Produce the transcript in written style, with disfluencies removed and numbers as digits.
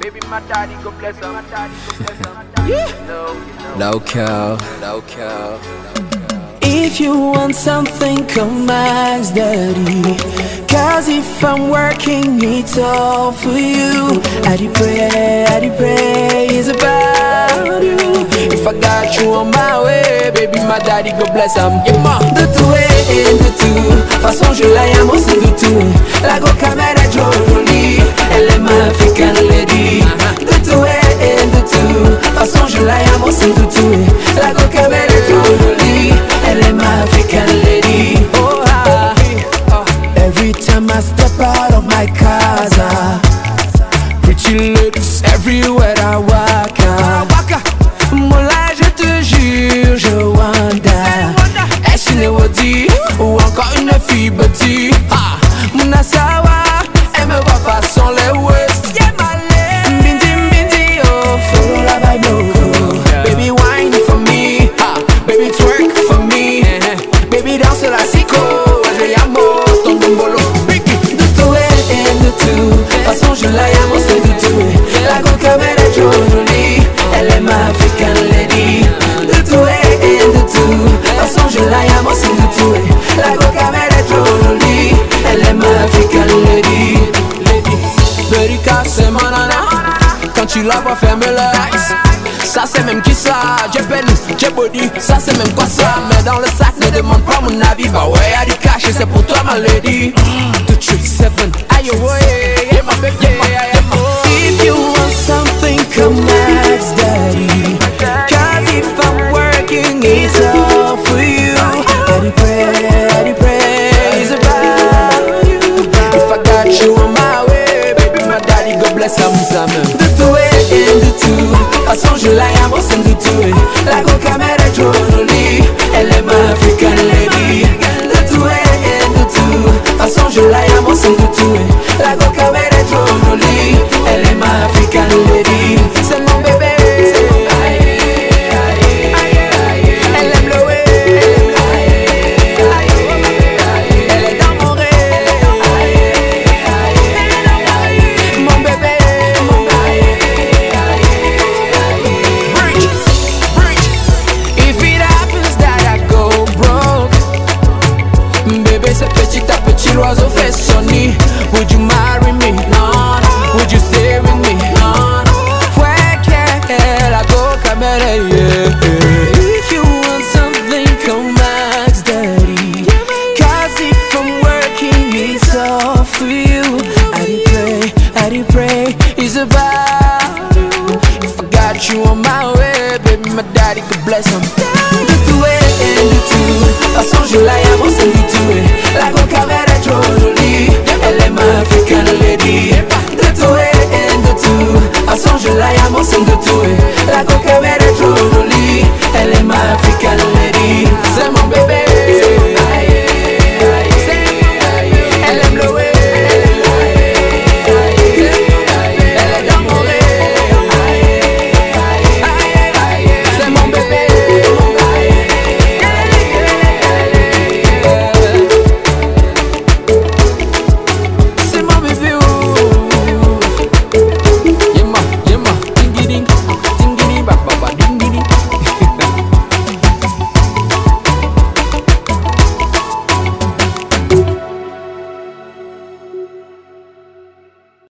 Baby, my daddy go bless him. My daddy go bless him. Local. If you want something, come ask daddy. Cause if I'm working, it's all for you. I pray, it's about you. If I got you on my way, baby, my daddy go bless him. De tout et de tout, façon je la llamo c'est de tout. La go caméra jolie, elle est ma African lady. De tout et de tout, façon je la llamo c'est de tout. La go caméra jolie, elle est ma African lady. Oh, every time I step out of my casa, pretty ladies everywhere I walk. Moula, je te jure, je wonder est-ce une wadi ou encore une fille bâtie? Mouna sawa, elle me voit façon les West. Bindi, oh, follow la vibe, oh. Baby wine for me, baby twerk for me, baby danse la siko, je yamo ton dombolo. De tout et de tout, façon je la yamo c'est de tout. La go caméra jolie, elle est ma African lady. De tout et de tout, façon je la yamo c'est de tout. La go caméra jolie, elle est ma African lady. Berika c'est ma nana, quand tu la vois fermer les eyes. Ça c'est même qui ça, j'ai penny, j'ai body, ça c'est même quoi ça. Mais dans le sac ne demande pas mon avis. Bah ouais y'a du cash et c'est pour toi ma lady. 237, aïe ouais, yeah my baby, yeah. If you want something come ask daddy. Cause if I'm working it's all for you. I pray, it's about you. If I got you on my way, baby my daddy go bless him. De tout et de tout, façon je la llamo c'est de tout. La go caméra jolie, elle est ma African lady. De tout et de tout, façon je la llamo c'est de tout. La go caméra jolie, elle est ma African lady. C'est mon bébé. Elle aime le way. Elle est dans mon rêve. Mon bébé. If it happens that I go broke, bébé c'est petit à petit l'oiseau fait son nid. Would you marry me? No. Would you stay with me? No. La go caméra, yeah. If you want something, come ask daddy. Cause if I'm working, it's all for you. I pray, it's about you. If I got you on my way, baby, my daddy could bless him. De tout et de tout, façon je la llamo c'est de tout. La go caméra jolie, elle est ma African lady. De tout et de tout, façon je la llamo c'est de tout. La go caméra